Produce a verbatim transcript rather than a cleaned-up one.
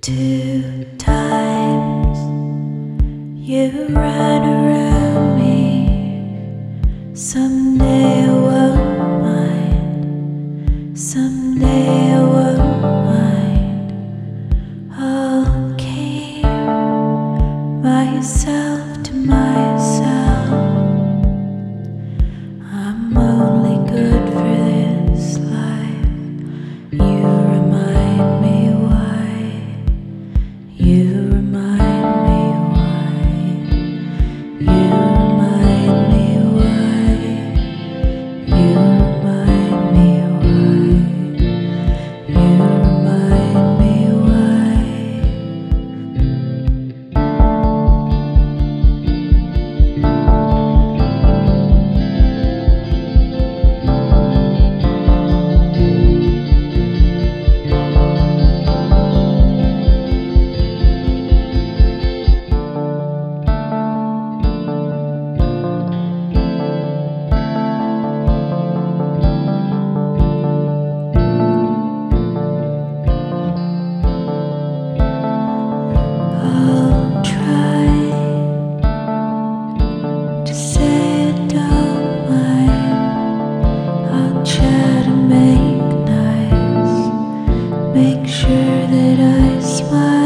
Two times you ran around me. Someday I won't mind. Someday I won't mind. I'll keep myself to myself. I'm only good for this life. You remind me why. You remind me why. You remind me why. You remind me why. You remind me why. I'll try to say I don't mind. I'll try to make nice, make sure that I smile.